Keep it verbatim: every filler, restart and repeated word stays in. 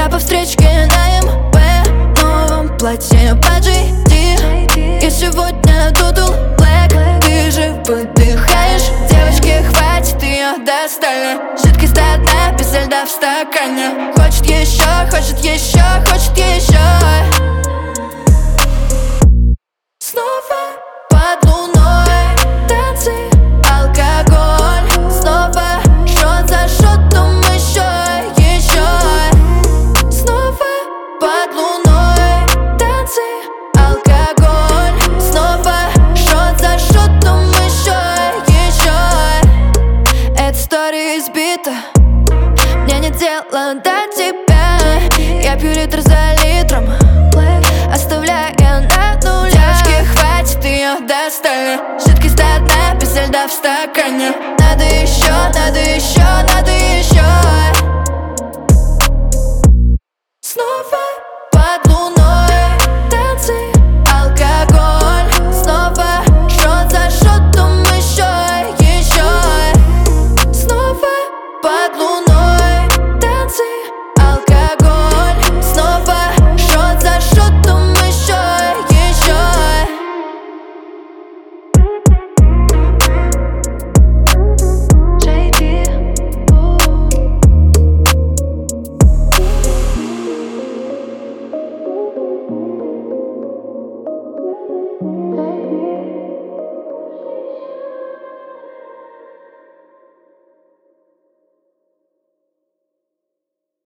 Я по встречке на эм вэ, новом платье по джей ди. Я сегодня Дудл Блэк, ты же выдыхаешь. Девочки, хватит, ее достали. Жидкость до дна, без льда в стакане. Хочет еще, хочет еще, хочет еще. Снова под луной танцы, алкоголь. Снова шот за шотом, еще, еще. Снова под луной танцы, алкоголь. Снова шот за шотом, еще, еще. Эта история избита, мне не дело до тебя. Я пью литр за литром, оставляя на нуле. Девочки, хватит, ее достали. Жидкость до дна, без льда в стакане. Надо еще, надо еще, надо